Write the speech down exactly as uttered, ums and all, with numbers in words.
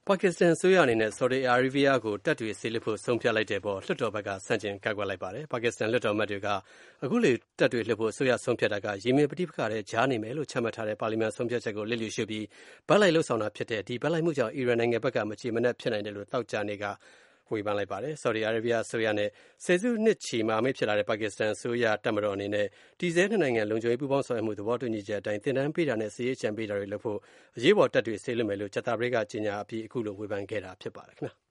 ပါကစ္စတန်အစိုးရအနေနဲ့ ဆော်ဒီအာရေးဗီးယားကိုတပ်တွေစေလွှတ်ဖို့ဆုံးဖြတ်လိုက်တဲ့အပေါ်လွှတ်တော်ဘက်ကဆန့်ကျင်ကန့်ကွက်လိုက်ပါတယ်။ ပါကစ္စတန်လွှတ်တော်အမတ်တွေကအခုလိုတပ်တွေလွှတ်ဖို့အစိုးရဆုံးဖြတ်တာကယီမင်ပဋိပက္ခထဲကြားနေမယ်လို့ချမှတ်ထားတဲ့ပါလီမန်ဆုံးဖြတ်ချက်ကိုလျစ်လျူရှုပြီးဘက်လိုက်လုပ်ဆောင်တာဖြစ်တဲ့ဒီဘက်လိုက်မှုကြောင့်အီရန်နိုင်ငံဘက်ကမကျေမနပ်ဖြစ်နိုင်တယ်လို့သောကြာနေ့ကဝေဖန်လိုက်ပါတယ်။ ဆော်ဒီအာရေးဗီးယားအစိုးရနဲ့ဆယ်စုနှစ်ချီမဟာမိတ်ဖြစ်လာတဲ့ပါကစ္စတန်အစိုးရတပ်မတော်အနေနဲ့တည်ဆဲနှစ်နိုင်ငံလုံခြုံရေးပူးပေါင်းဆောင်ရွက်မှုသဘောတူညီချက်အတိုင်းသင်တန်းပေးတာနဲ့စစ်ရေးအကြံပေးတာတွေလုပ်ဖို့အရေးပေါ်တပ်တွေစေလွှတ်မယ်လို့ကြာသပတေးကကြေညာအပြီးအခုလိုဝေဖန်ခဲ့တာဖြစ်ပါတယ်ခင်ဗျာ။